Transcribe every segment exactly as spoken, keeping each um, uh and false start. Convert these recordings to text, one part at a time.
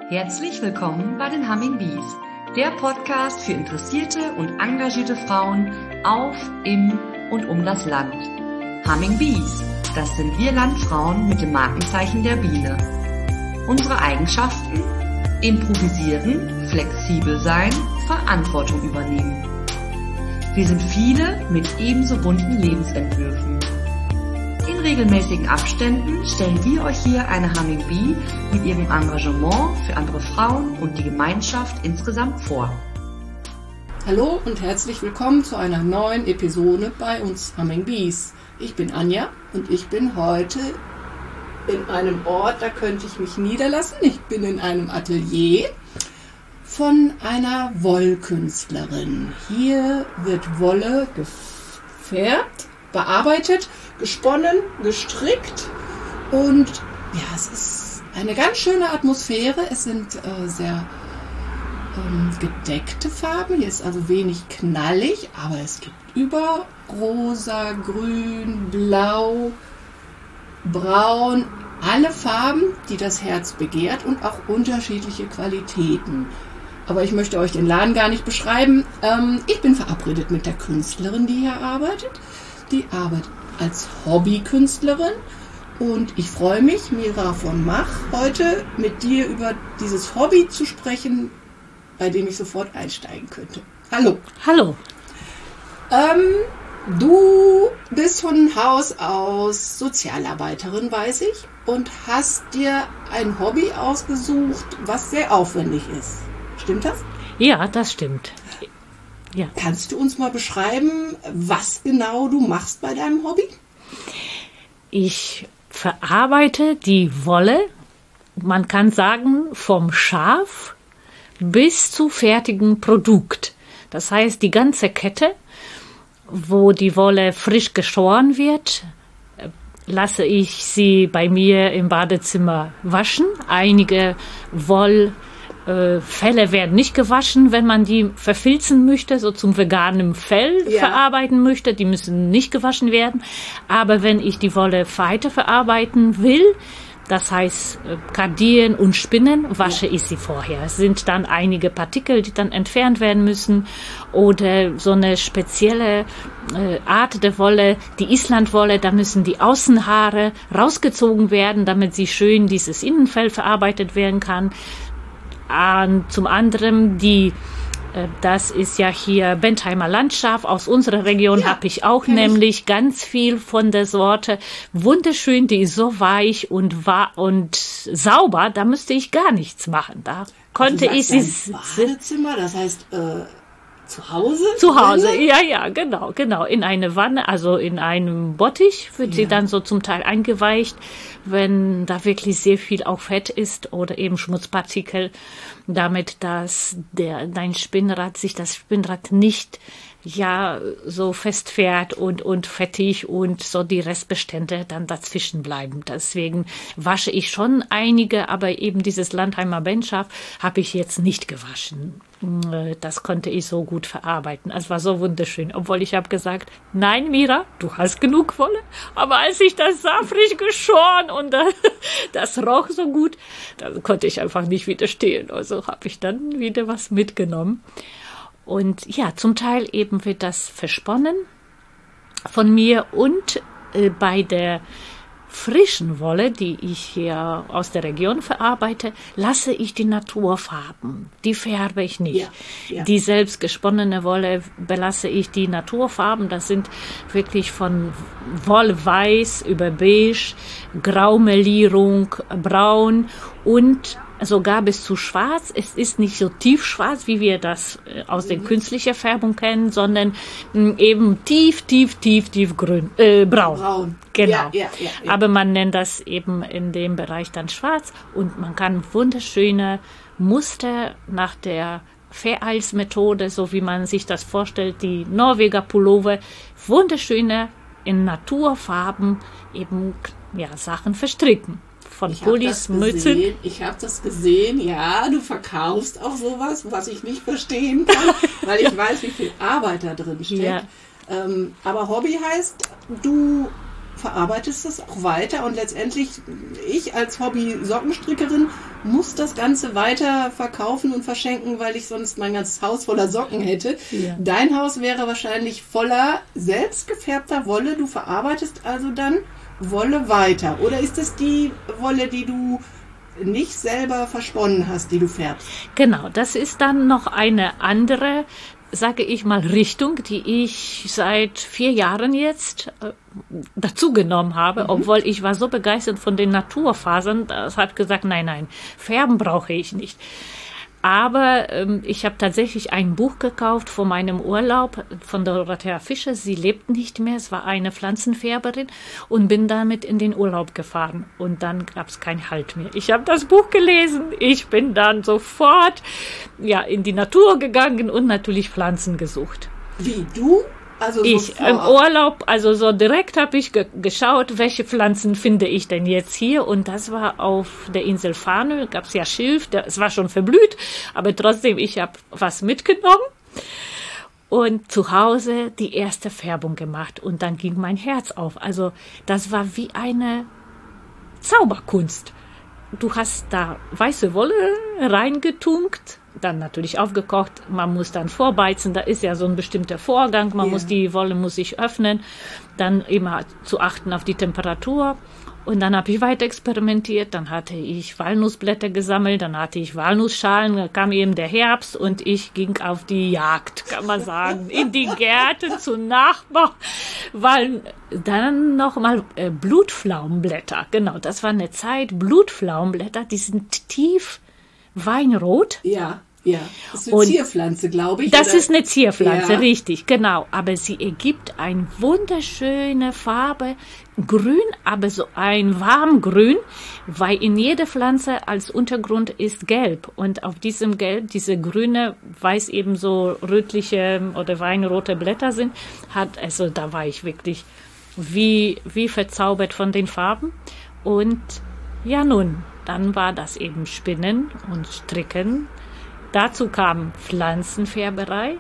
Herzlich willkommen bei den Humming Bees, der Podcast für interessierte und engagierte Frauen auf, im und um das Land. Humming Bees, das sind wir Landfrauen mit dem Markenzeichen der Biene. Unsere Eigenschaften? Improvisieren, flexibel sein, Verantwortung übernehmen. Wir sind viele mit ebenso bunten Lebensentwürfen. In regelmäßigen Abständen stellen wir euch hier eine Humming Bee mit ihrem Engagement für andere Frauen und die Gemeinschaft insgesamt vor. Hallo und herzlich willkommen zu einer neuen Episode bei uns Humming Bees. Ich bin Anja und ich bin heute in einem Ort, da könnte ich mich niederlassen. Ich bin in einem Atelier von einer Wollkünstlerin. Hier wird Wolle gefärbt, bearbeitet, gesponnen, gestrickt und ja, es ist eine ganz schöne Atmosphäre. Es sind äh, sehr ähm, gedeckte Farben. Hier ist also wenig knallig, aber es gibt über rosa, grün, blau, braun, alle Farben, die das Herz begehrt und auch unterschiedliche Qualitäten. Aber ich möchte euch den Laden gar nicht beschreiben. Ähm, ich bin verabredet mit der Künstlerin, die hier arbeitet. Die arbeitet als Hobbykünstlerin und ich freue mich, Mira von Mach, heute mit dir über dieses Hobby zu sprechen, bei dem ich sofort einsteigen könnte. Hallo. Hallo. Ähm, du bist von Haus aus Sozialarbeiterin, weiß ich, und hast dir ein Hobby ausgesucht, was sehr aufwendig ist. Stimmt das? Ja, das stimmt. Ja. Kannst du uns mal beschreiben, was genau du machst bei deinem Hobby? Ich verarbeite die Wolle, man kann sagen, vom Schaf bis zu fertigen Produkt. Das heißt, die ganze Kette, wo die Wolle frisch geschoren wird, lasse ich sie bei mir im Badezimmer waschen. Einige Woll Felle werden nicht gewaschen, wenn man die verfilzen möchte, so zum veganen Fell ja. verarbeiten möchte. Die müssen nicht gewaschen werden. Aber wenn ich die Wolle weiter verarbeiten will, das heißt kardieren und spinnen, wasche ja. ich sie vorher. Es sind dann einige Partikel, die dann entfernt werden müssen oder so eine spezielle äh, Art der Wolle, die Islandwolle, da müssen die Außenhaare rausgezogen werden, damit sie schön dieses Innenfell verarbeitet werden kann. Und zum anderen, die, äh, das ist ja hier Bentheimer Landschaf, aus unserer Region ja, habe ich auch nämlich ich. ganz viel von der Sorte. Wunderschön, die ist so weich und, wa- und sauber, da müsste ich gar nichts machen. Da konnte ich sie... Badezimmer, das heißt... Äh Zu Hause? Zu Hause, ja, ja, genau, genau. In eine Wanne, also in einem Bottich wird ja. sie dann so zum Teil eingeweicht, wenn da wirklich sehr viel auch Fett ist oder eben Schmutzpartikel, damit dass der, dein Spinnrad, sich das Spinnrad nicht ja so festfährt und, und fettig und so die Restbestände dann dazwischen bleiben. Deswegen wasche ich schon einige, aber eben dieses Landheimer Benschaf habe ich jetzt nicht gewaschen. Das konnte ich so gut verarbeiten. Es war so wunderschön. Obwohl ich habe gesagt, nein, Mira, du hast genug Wolle. Aber als ich das sah, frisch geschoren und das, das roch so gut, da konnte ich einfach nicht widerstehen. Also habe ich dann wieder was mitgenommen. Und ja, zum Teil eben wird das versponnen von mir und äh, bei der frischen Wolle, die ich hier aus der Region verarbeite, lasse ich die Naturfarben. Die färbe ich nicht. Ja, ja. Die selbst gesponnene Wolle belasse ich die Naturfarben. Das sind wirklich von Wollweiß über Beige, Graumelierung, Braun und sogar bis zu schwarz. Es ist nicht so tiefschwarz, wie wir das aus der künstlichen Färbung kennen, sondern eben tief, tief, tief, tief grün, äh, braun. Braun. Genau. Ja, ja, ja, ja. Aber man nennt das eben in dem Bereich dann schwarz und man kann wunderschöne Muster nach der Vereils-Methode, so wie man sich das vorstellt, die Norweger Pullover, wunderschöne in Naturfarben eben ja, Sachen verstricken. Von Pullis, Mützen. Ich habe das gesehen, ja, du verkaufst auch sowas, was ich nicht verstehen kann, weil ich weiß, wie viel Arbeit da drin steckt. Ja. Ähm, aber Hobby heißt, du verarbeitest es auch weiter und letztendlich, ich als Hobby-Sockenstrickerin muss das Ganze weiter verkaufen und verschenken, weil ich sonst mein ganzes Haus voller Socken hätte. Ja. Dein Haus wäre wahrscheinlich voller selbstgefärbter Wolle. Du verarbeitest also dann Wolle weiter. Oder ist es die Wolle, die du nicht selber versponnen hast, die du färbst? Genau, das ist dann noch eine andere, sage ich mal, Richtung, die ich seit vier Jahren jetzt äh, dazu genommen habe, mhm. obwohl ich war so begeistert von den Naturfasern, das hat gesagt, nein, nein, färben brauche ich nicht. Aber ähm, ich habe tatsächlich ein Buch gekauft von meinem Urlaub von Dorothea Fischer. Sie lebt nicht mehr, es war eine Pflanzenfärberin und bin damit in den Urlaub gefahren. Und dann gab es keinen Halt mehr. Ich habe das Buch gelesen, ich bin dann sofort ja, in die Natur gegangen und natürlich Pflanzen gesucht. Wie, du? Also ich so im Urlaub, also so direkt habe ich ge- geschaut, welche Pflanzen finde ich denn jetzt hier, und das war auf der Insel Fanø, gab es ja Schilf, der, es war schon verblüht, aber trotzdem, ich habe was mitgenommen und zu Hause die erste Färbung gemacht und dann ging mein Herz auf. Also das war wie eine Zauberkunst. Du hast da weiße Wolle reingetunkt, dann natürlich aufgekocht, man muss dann vorbeizen, da ist ja so ein bestimmter Vorgang, man yeah. muss die Wolle muss sich öffnen, dann immer zu achten auf die Temperatur, und dann habe ich weiter experimentiert, dann hatte ich Walnussblätter gesammelt, dann hatte ich Walnussschalen, dann kam eben der Herbst und ich ging auf die Jagd, kann man sagen, in die Gärten zu Nachbarn, weil dann nochmal äh, Blutpflaumenblätter, genau, das war eine Zeit, Blutpflaumenblätter, die sind tief weinrot. Ja, ja. Das ist eine und Zierpflanze, glaube ich. Das oder? ist eine Zierpflanze, ja. richtig, genau. Aber sie ergibt eine wunderschöne Farbe, grün, aber so ein warmgrün, weil in jeder Pflanze als Untergrund ist gelb. Und auf diesem Gelb, diese grüne, weiß eben so rötliche oder weinrote Blätter sind, hat, also da war ich wirklich wie, wie verzaubert von den Farben. Und ja nun, dann war das eben Spinnen und Stricken. Dazu kam Pflanzenfärberei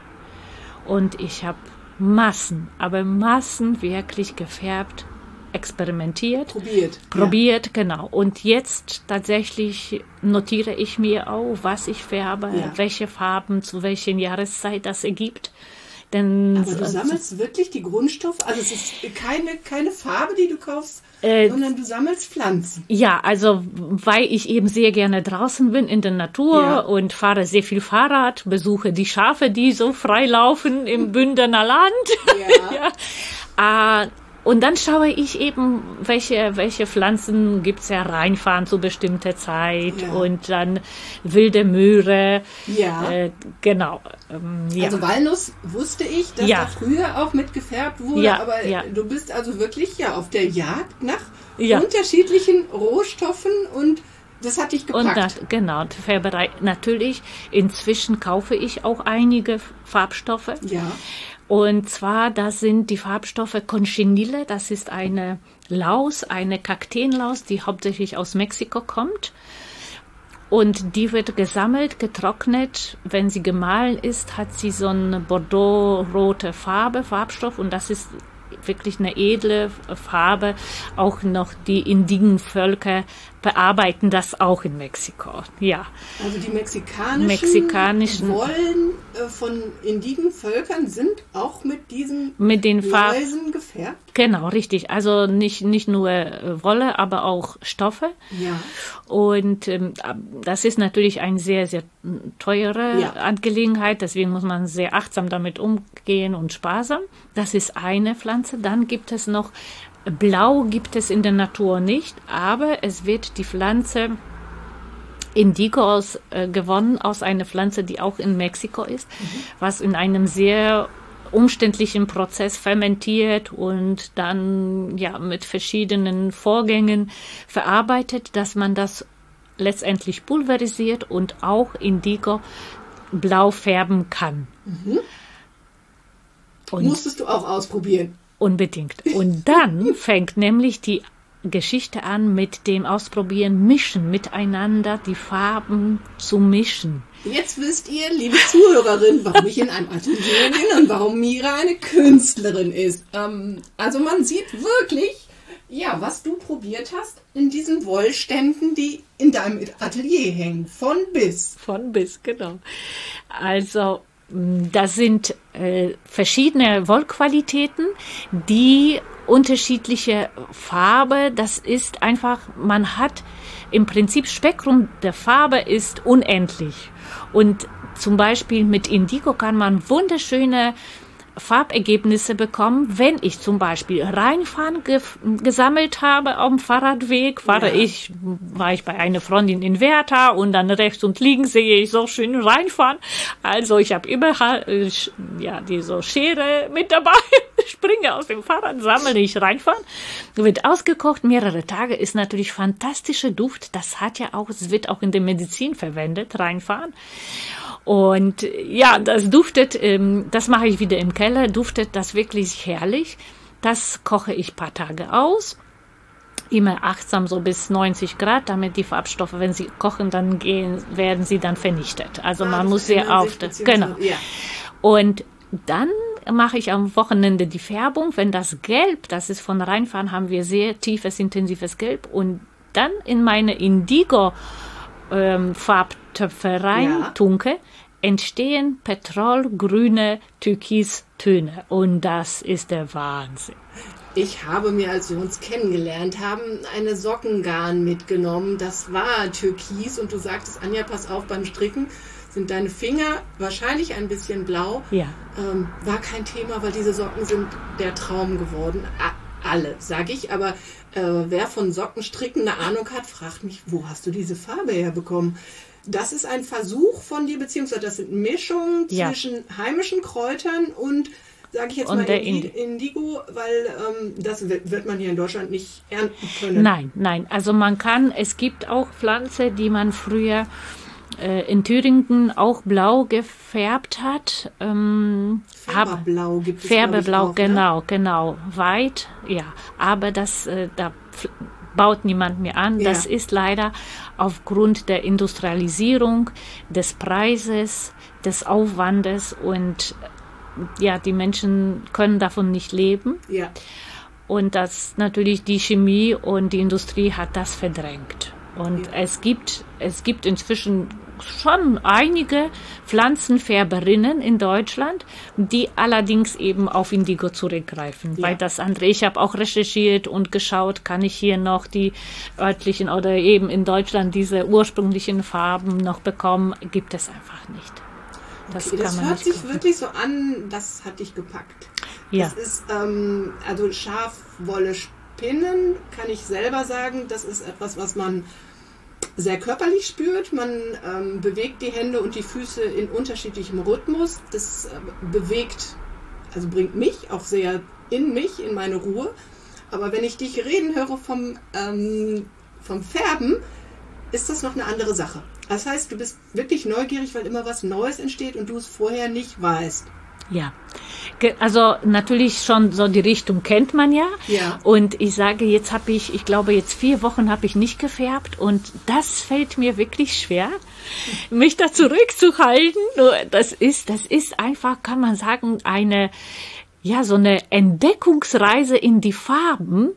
und ich habe Massen, aber Massen wirklich gefärbt, experimentiert. Probiert. Probiert, ja. Genau. Und jetzt tatsächlich notiere ich mir auch, was ich färbe, ja. welche Farben, zu welcher Jahreszeit das ergibt. Denn aber du sammelst wirklich die Grundstoffe, also es ist keine, keine Farbe, die du kaufst, äh, sondern du sammelst Pflanzen. Ja, also weil ich eben sehr gerne draußen bin in der Natur ja. und fahre sehr viel Fahrrad, besuche die Schafe, die so frei laufen im Bündner Land. Ja. ja. Äh, Und dann schaue ich eben, welche, welche Pflanzen gibt es ja reinfahren zu bestimmter Zeit ja. und dann wilde Möhre. Ja. Äh, genau. Ähm, ja. Also Walnuss wusste ich, dass ja. da früher auch mit gefärbt wurde, ja, aber ja. du bist also wirklich ja auf der Jagd nach ja. unterschiedlichen Rohstoffen und das hat dich gepackt. Und das, genau, Färberei. Natürlich, inzwischen kaufe ich auch einige Farbstoffe. Ja. Und zwar, das sind die Farbstoffe Conchinilla, das ist eine Laus, eine Kakteenlaus, die hauptsächlich aus Mexiko kommt. Und die wird gesammelt, getrocknet. Wenn sie gemahlen ist, hat sie so eine bordeaux-rote Farbe, Farbstoff. Und das ist wirklich eine edle Farbe. Auch noch die indigenen Völker bearbeiten das auch in Mexiko. Ja. Also die mexikanischen, mexikanischen Wollen äh, von indigenen Völkern sind auch mit diesen mit den Läusen gefärbt? Genau, richtig. Also nicht, nicht nur Wolle, aber auch Stoffe. Ja. Und ähm, das ist natürlich eine sehr, sehr teure ja. Angelegenheit. Deswegen muss man sehr achtsam damit umgehen und sparsam. Das ist eine Pflanze. Dann gibt es noch Blau, gibt es in der Natur nicht, aber es wird die Pflanze Indigo aus, äh, gewonnen aus einer Pflanze, die auch in Mexiko ist, mhm. was in einem sehr umständlichen Prozess fermentiert und dann ja mit verschiedenen Vorgängen verarbeitet, dass man das letztendlich pulverisiert und auch Indigo blau färben kann. Mhm. Und musstest du auch ausprobieren? Unbedingt. Und dann fängt nämlich die Geschichte an mit dem Ausprobieren, Mischen, miteinander die Farben zu mischen. Jetzt wisst ihr, liebe Zuhörerin, warum ich in einem Atelier bin und warum Mira eine Künstlerin ist. Ähm, also man sieht wirklich, Ja, was du probiert hast in diesen Wollständen, die in deinem Atelier hängen, von bis. Von bis, genau. Also das sind äh, verschiedene Wollqualitäten, die unterschiedliche Farbe, das ist einfach, man hat im Prinzip Spektrum der Farbe ist unendlich. Und zum Beispiel mit Indigo kann man wunderschöne Farbergebnisse bekommen, wenn ich zum Beispiel Reinfahren ge gesammelt habe auf dem Fahrradweg, fahre ja. ich, war ich bei einer Freundin in Werther und dann rechts und links sehe ich so schön Reinfahren. Also ich habe immer äh, ja diese Schere mit dabei, springe aus dem Fahrrad, sammle ich Reinfahren, wird ausgekocht, mehrere Tage, ist natürlich fantastischer Duft, das hat ja auch, es wird auch in der Medizin verwendet, Reinfahren. Und ja, das duftet, ähm, das mache ich wieder im Keller, duftet das wirklich herrlich. Das koche ich ein paar Tage aus, immer achtsam so bis neunzig Grad, damit die Farbstoffe, wenn sie kochen, dann gehen, werden sie dann vernichtet. Also ah, man muss sehr auf, genau. Ja. Und dann mache ich am Wochenende die Färbung, wenn das Gelb, das ist von Reinfahren, haben wir sehr tiefes, intensives Gelb und dann in meine Indigo ähm, Farbtöpfe rein ja. tunke, entstehen petrolgrüne Türkistöne. Und das ist der Wahnsinn. Ich habe mir, als wir uns kennengelernt haben, eine Sockengarn mitgenommen. Das war Türkis und du sagtest, Anja, pass auf, beim Stricken sind deine Finger wahrscheinlich ein bisschen blau. Ja. Ähm, war kein Thema, weil diese Socken sind der Traum geworden. A alle, sage ich, aber äh, wer von Sockenstricken eine Ahnung hat, fragt mich, wo hast du diese Farbe herbekommen? Das ist ein Versuch von dir, beziehungsweise das sind Mischungen ja. zwischen heimischen Kräutern und, sage ich jetzt und mal, Indi Indigo, weil ähm, das wird man hier in Deutschland nicht ernten können. Nein, nein, also man kann, es gibt auch Pflanzen, die man früher äh, in Thüringen auch blau gefärbt hat. Ähm, Färberblau gibt es, Färberblau, auch, genau, ne? genau, weit, ja, aber das, äh, da baut niemand mehr an. Ja. Das ist leider aufgrund der Industrialisierung, des Preises, des Aufwandes und ja, die Menschen können davon nicht leben. Ja. Und das natürlich die Chemie und die Industrie hat das verdrängt. Und ja. es gibt, es gibt inzwischen schon einige Pflanzenfärberinnen in Deutschland, die allerdings eben auf Indigo zurückgreifen. Ja. Weil das andere, ich habe auch recherchiert und geschaut, kann ich hier noch die örtlichen oder eben in Deutschland diese ursprünglichen Farben noch bekommen, gibt es einfach nicht. Das, okay, das hört sich kaufen. Wirklich so an, das hat dich gepackt. Ja. Das ist, ähm, also Schafwolle spinnen, kann ich selber sagen, das ist etwas, was man sehr körperlich spürt. Man ähm, bewegt die Hände und die Füße in unterschiedlichem Rhythmus. Das äh, bewegt, also bringt mich auch sehr in mich, in meine Ruhe. Aber wenn ich dich reden höre vom, ähm, vom Färben, ist das noch eine andere Sache. Das heißt, du bist wirklich neugierig, weil immer was Neues entsteht und du es vorher nicht weißt. Ja, also natürlich schon so die Richtung kennt man ja. Ja. Und ich sage, jetzt habe ich, ich glaube jetzt vier Wochen habe ich nicht gefärbt und das fällt mir wirklich schwer, mich da zurückzuhalten. Das ist, das ist einfach, kann man sagen, eine, ja, so eine Entdeckungsreise in die Farben,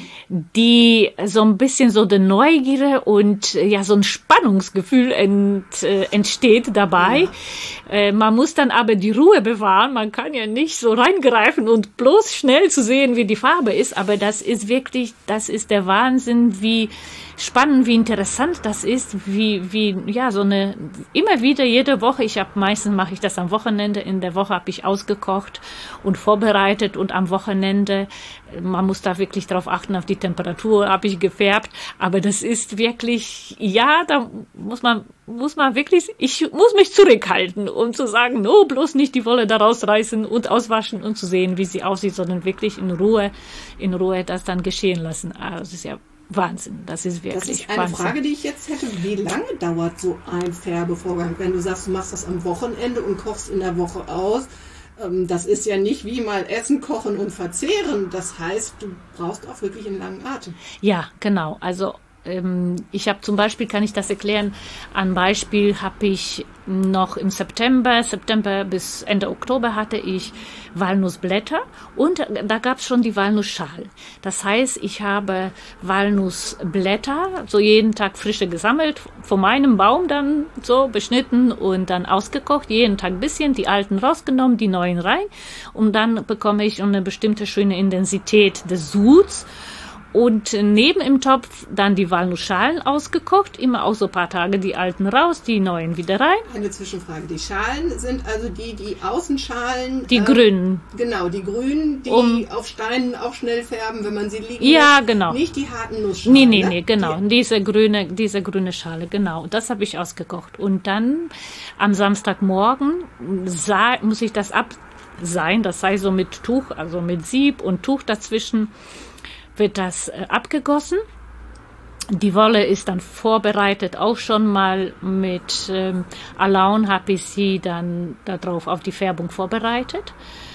die so ein bisschen so eine Neugierde und ja so ein Spannungsgefühl ent, äh, entsteht dabei. Ja. Äh, man muss dann aber die Ruhe bewahren. Man kann ja nicht so reingreifen und bloß schnell zu sehen, wie die Farbe ist. Aber das ist wirklich, das ist der Wahnsinn, wie spannend, wie interessant das ist, wie, wie, ja, so eine, immer wieder, jede Woche, ich habe, meistens mache ich das am Wochenende, in der Woche habe ich ausgekocht und vorbereitet und am Wochenende, man muss da wirklich drauf achten, auf die Temperatur, habe ich gefärbt, aber das ist wirklich, ja, da muss man, muss man wirklich, ich muss mich zurückhalten, um zu sagen, no, bloß nicht die Wolle da rausreißen und auswaschen und zu sehen, wie sie aussieht, sondern wirklich in Ruhe, in Ruhe das dann geschehen lassen. Also das ist ja Wahnsinn, das ist wirklich Das ist eine Wahnsinn. Frage, die ich jetzt hätte. Wie lange dauert so ein Färbevorgang? Wenn du sagst, du machst das am Wochenende und kochst in der Woche aus, das ist ja nicht wie mal essen, kochen und verzehren. Das heißt, du brauchst auch wirklich einen langen Atem. Ja, genau. Also ähm, ich habe zum Beispiel, kann ich das erklären, ein Beispiel habe ich noch im September, September bis Ende Oktober hatte ich Walnussblätter und da gab es schon die Walnussschale. Das heißt, ich habe Walnussblätter so jeden Tag frische gesammelt, von meinem Baum dann so beschnitten und dann ausgekocht, jeden Tag ein bisschen, die alten rausgenommen, die neuen rein und dann bekomme ich eine bestimmte schöne Intensität des Suds. Und neben im Topf dann die Walnussschalen ausgekocht, immer auch so ein paar Tage die alten raus, die neuen wieder rein. Eine Zwischenfrage. Die Schalen sind also die, die Außenschalen. Die äh, grünen. Genau, die grünen, die Um, auf Steinen auch schnell färben, wenn man sie liegen Ja, lässt. genau. Nicht die harten Nussschalen. Nee, nee, ne? nee, genau. Die, Diese grüne, diese grüne Schale, genau. Das habe ich ausgekocht. Und dann am Samstagmorgen sah, muss ich das ab sein, das sei so mit Tuch, also mit Sieb und Tuch dazwischen, wird das äh, abgegossen. Die Wolle ist dann vorbereitet, auch schon mal mit ähm, Alaun habe ich sie dann darauf auf die Färbung vorbereitet.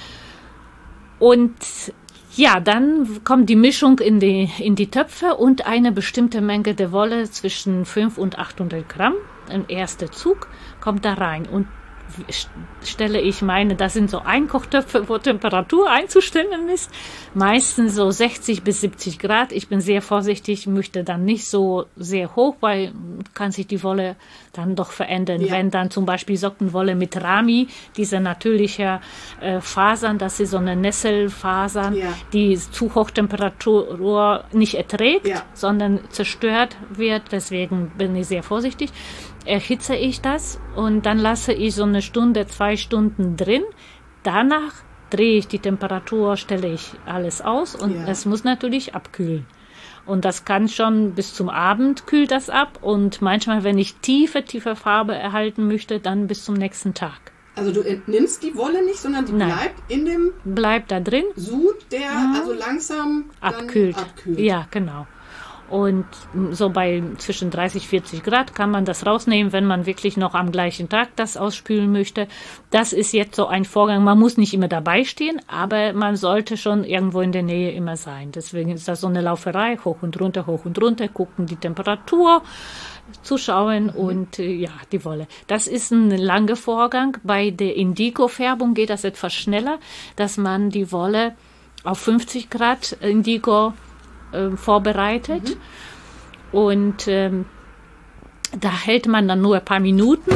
Und ja, dann kommt die Mischung in die, in die Töpfe und eine bestimmte Menge der Wolle zwischen fünfhundert und achthundert Gramm, ein erster Zug, kommt da rein. Und stelle ich meine, das sind so Einkochtöpfe, wo Temperatur einzustellen ist, meistens so sechzig bis siebzig Grad. Ich bin sehr vorsichtig, möchte dann nicht so sehr hoch, weil kann sich die Wolle dann doch verändern. Ja. Wenn dann zum Beispiel Sockenwolle mit Rami, diese natürliche äh, Fasern, das ist so eine Nesselfasern, ja. die zu Hochtemperatur nicht erträgt, ja. sondern zerstört wird. Deswegen bin ich sehr vorsichtig. Erhitze ich das und dann lasse ich so eine Stunde, zwei Stunden drin. Danach drehe ich die Temperatur, stelle ich alles aus und ja. es muss natürlich abkühlen. Und das kann schon bis zum Abend kühlt das ab und manchmal, wenn ich tiefe, tiefe Farbe erhalten möchte, dann bis zum nächsten Tag. Also du entnimmst die Wolle nicht, sondern die Nein. bleibt in dem bleibt da drin. Sud, der ja. also langsam abkühlt. Dann abkühlt. Ja, genau. Und so bei zwischen dreißig, vierzig Grad kann man das rausnehmen, wenn man wirklich noch am gleichen Tag das ausspülen möchte. Das ist jetzt so ein Vorgang. Man muss nicht immer dabei stehen, aber man sollte schon irgendwo in der Nähe immer sein. Deswegen ist das so eine Lauferei, hoch und runter, hoch und runter, gucken die Temperatur, zuschauen mhm. und äh, ja, die Wolle. Das ist ein langer Vorgang. Bei der Indigo-Färbung geht das etwas schneller, dass man die Wolle auf fünfzig Grad Indigo Äh, vorbereitet mhm. und ähm, da hält man dann nur ein paar Minuten.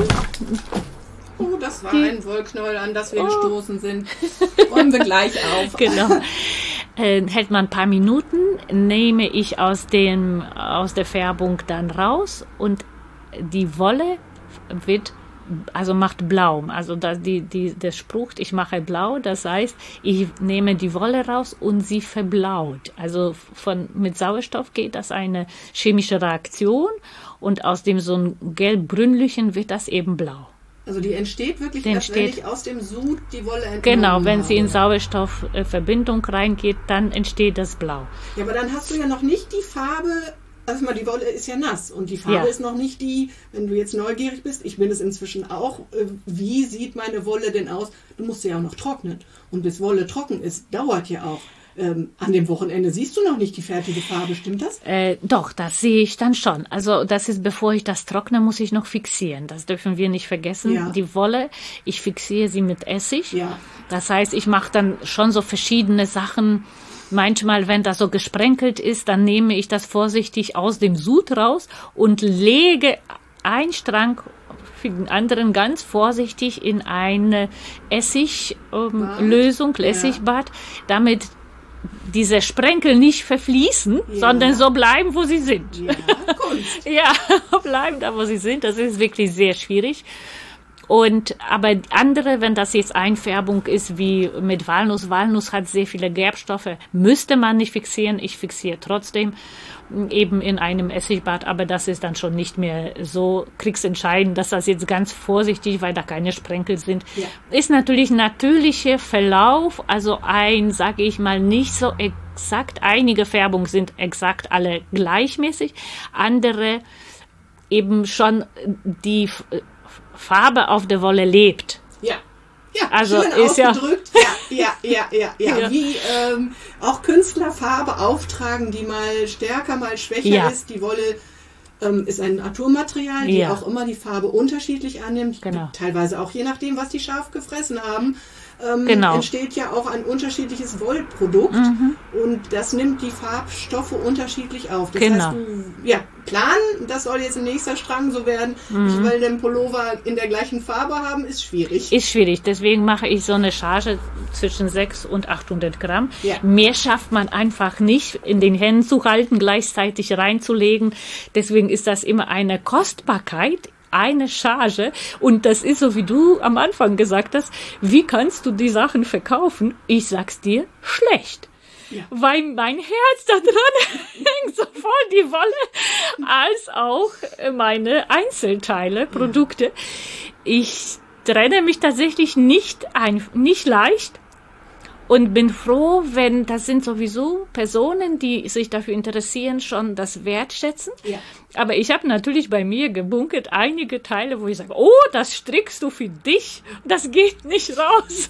Oh, das war Die, ein Wollknäuel, an das wir oh. gestoßen sind. Räumen wir gleich auf. Genau. Äh, hält man ein paar Minuten, nehme ich aus, dem, aus der Färbung dann raus und die Wolle wird also macht blau, also da, die, die, der Spruch, ich mache blau, das heißt, ich nehme die Wolle raus und sie verblaut. Also von, mit Sauerstoff geht das eine chemische Reaktion und aus dem so ein gelb-grünlichen wird das eben blau. Also die entsteht wirklich die erst, entsteht, wenn ich aus dem Sud die Wolle entnommen Genau, wenn habe. sie in Sauerstoffverbindung reingeht, dann entsteht das Blau. Ja, aber dann hast du ja noch nicht die Farbe. Also mal, die Wolle ist ja nass und die Farbe ja. ist noch nicht die, wenn du jetzt neugierig bist, ich bin es inzwischen auch, wie sieht meine Wolle denn aus? Du musst sie ja auch noch trocknen und bis Wolle trocken ist, dauert ja auch. Ähm, an dem Wochenende siehst du noch nicht die fertige Farbe, stimmt das? Äh, doch, das sehe ich dann schon. Also das ist, bevor ich das trockne, muss ich noch fixieren. Das dürfen wir nicht vergessen. Ja. Die Wolle, ich fixiere sie mit Essig. Ja. Das heißt, ich mache dann schon so verschiedene Sachen. Manchmal, wenn das so gesprenkelt ist, dann nehme ich das vorsichtig aus dem Sud raus und lege einen Strang für den anderen ganz vorsichtig in eine Essiglösung, ähm, Essigbad, ja. damit diese Sprenkel nicht verfließen, ja. sondern so bleiben, wo sie sind. Ja, Kunst. Ja, bleiben da, wo sie sind. Das ist wirklich sehr schwierig. Und aber andere, wenn das jetzt Einfärbung ist wie mit Walnuss, Walnuss hat sehr viele Gerbstoffe, müsste man nicht fixieren. Ich fixiere trotzdem eben in einem Essigbad, aber das ist dann schon nicht mehr so kriegsentscheidend, dass das jetzt ganz vorsichtig, weil da keine Sprenkel sind. Ja. Ist natürlich natürlicher Verlauf, also ein, sage ich mal, nicht so exakt. Einige Färbungen sind exakt alle gleichmäßig, andere eben schon die Farbe auf der Wolle lebt. Ja, ja, also schön ist ausgedrückt. Ja, ja, ja, ja, ja. ja. Wie ähm, auch Künstler Farbe auftragen, die mal stärker, mal schwächer ja. ist. Die Wolle ähm, ist ein Naturmaterial, die Ja. auch immer die Farbe unterschiedlich annimmt. Genau. Teilweise auch je nachdem, was die Schafe gefressen haben. Ähm, Genau. entsteht ja auch ein unterschiedliches Wollprodukt Mhm. und das nimmt die Farbstoffe unterschiedlich auf. Das Genau. heißt, du, ja, planen, das soll jetzt ein nächster Strang so werden. Mhm. Ich will den Pullover in der gleichen Farbe haben, ist schwierig. Ist schwierig, deswegen mache ich so eine Charge zwischen sechshundert und achthundert Gramm. Ja. Mehr schafft man einfach nicht in den Händen zu halten, gleichzeitig reinzulegen. Deswegen ist das immer eine Kostbarkeit, eine Charge. Und das ist so, wie du am Anfang gesagt hast, wie kannst du die Sachen verkaufen? Ich sag's dir, schlecht. Ja. Weil mein Herz da dran hängt, sowohl die Wolle als auch meine Einzelteile, Produkte. Ich trenne mich tatsächlich nicht, ein, nicht leicht und bin froh, wenn, das sind sowieso Personen, die sich dafür interessieren, schon das wertschätzen. Ja. Aber ich habe natürlich bei mir gebunkert einige Teile, wo ich sage, oh, das strickst du für dich, das geht nicht raus.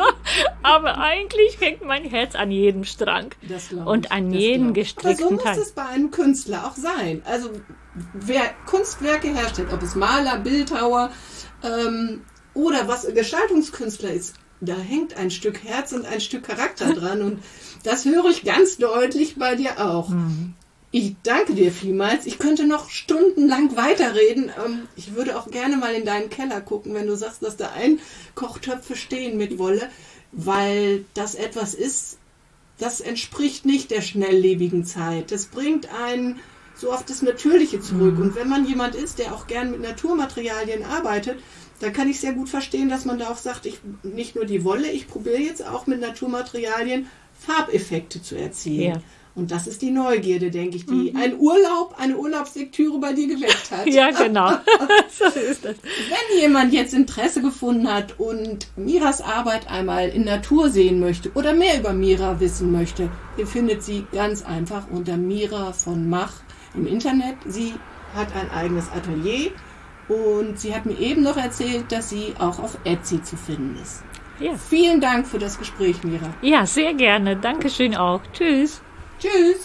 Aber eigentlich hängt mein Herz an jedem Strang Das glaub ich, und an das jedem glaub ich. gestrickten Aber so Teil. muss es bei einem Künstler auch sein. Also wer Kunstwerke herstellt, ob es Maler, Bildhauer ähm, oder was Gestaltungskünstler ist, da hängt ein Stück Herz und ein Stück Charakter dran und das höre ich ganz deutlich bei dir auch. Mhm. Ich danke dir vielmals. Ich könnte noch stundenlang weiterreden. Ähm, ich würde auch gerne mal in deinen Keller gucken, wenn du sagst, dass da Einkochtöpfe stehen mit Wolle, weil das etwas ist, das entspricht nicht der schnelllebigen Zeit. Das bringt einen so auf das Natürliche zurück. Und wenn man jemand ist, der auch gern mit Naturmaterialien arbeitet, dann kann ich sehr gut verstehen, dass man da auch sagt, ich nicht nur die Wolle, ich probiere jetzt auch mit Naturmaterialien Farbeffekte zu erzielen. Ja. Und das ist die Neugierde, denke ich, die ein Urlaub, eine Urlaubslektüre bei dir geweckt hat. Ja, genau. So ist das. Wenn jemand jetzt Interesse gefunden hat und Miras Arbeit einmal in Natur sehen möchte oder mehr über Mira wissen möchte, ihr findet sie ganz einfach unter Mira von Mach im Internet. Sie hat ein eigenes Atelier und sie hat mir eben noch erzählt, dass sie auch auf Etsy zu finden ist. Ja. Vielen Dank für das Gespräch, Mira. Ja, sehr gerne. Dankeschön auch. Tschüss. Tschüss.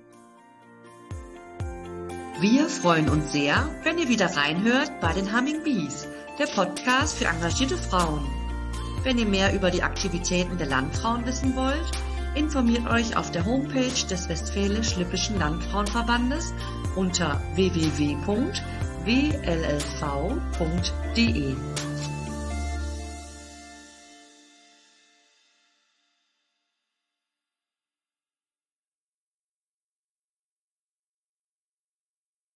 Wir freuen uns sehr, wenn ihr wieder reinhört bei den Humming Bees, der Podcast für engagierte Frauen. Wenn ihr mehr über die Aktivitäten der Landfrauen wissen wollt, informiert euch auf der Homepage des Westfälisch-Lippischen Landfrauenverbandes unter w w w punkt w l l v punkt d e.